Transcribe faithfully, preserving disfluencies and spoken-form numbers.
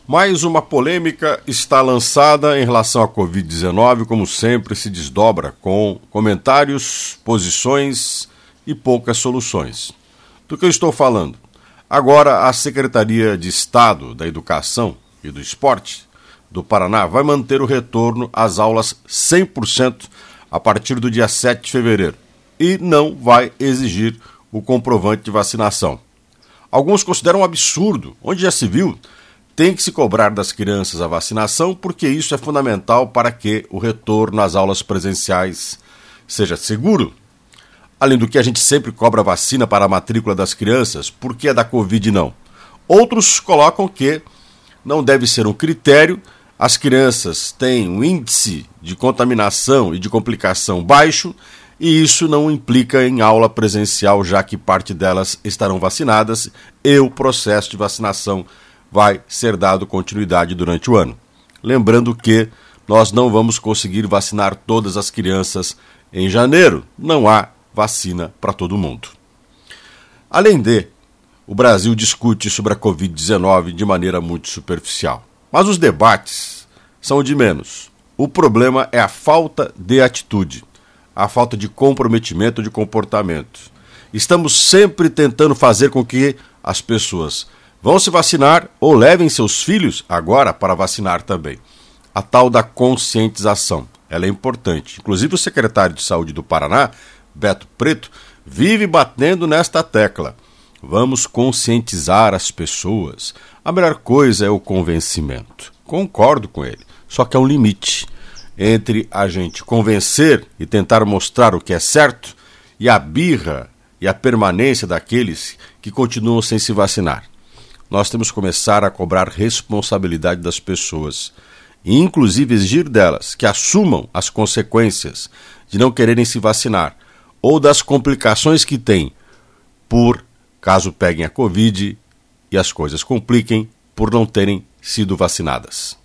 Mais uma polêmica está lançada em relação à covid dezenove, como sempre se desdobra com comentários, posições e poucas soluções. Do que eu estou falando? Agora a Secretaria de Estado da Educação e do Esporte do Paraná vai manter o retorno às aulas cem por cento a partir do dia sete de fevereiro e não vai exigir o comprovante de vacinação. Alguns consideram um absurdo, onde já se viu, tem que se cobrar das crianças a vacinação porque isso é fundamental para que o retorno às aulas presenciais seja seguro. Além do que a gente sempre cobra vacina para a matrícula das crianças, por que a da Covid não? Outros colocam que não deve ser um critério, as crianças têm um índice de contaminação e de complicação baixo e isso não implica em aula presencial, já que parte delas estarão vacinadas e o processo de vacinação vai ser dado continuidade durante o ano. Lembrando que nós não vamos conseguir vacinar todas as crianças em janeiro, não há vacina para todo mundo. Além de, o Brasil discute sobre a covid dezenove de maneira muito superficial. Mas os debates são de menos. O problema é a falta de atitude, a falta de comprometimento de comportamento. Estamos sempre tentando fazer com que as pessoas vão se vacinar ou levem seus filhos agora para vacinar também. A tal da conscientização, ela é importante. Inclusive o secretário de Saúde do Paraná, Beto Preto, vive batendo nesta tecla. Vamos conscientizar as pessoas. A melhor coisa é o convencimento. Concordo com ele, só que há um limite entre a gente convencer e tentar mostrar o que é certo e a birra e a permanência daqueles que continuam sem se vacinar. Nós temos que começar a cobrar responsabilidade das pessoas e inclusive exigir delas que assumam as consequências de não quererem se vacinar ou das complicações que têm por caso peguem a Covid e as coisas compliquem por não terem sido vacinadas.